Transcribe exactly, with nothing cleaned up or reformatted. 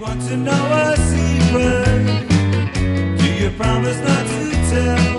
want to know a secret? Do you promise not to tell?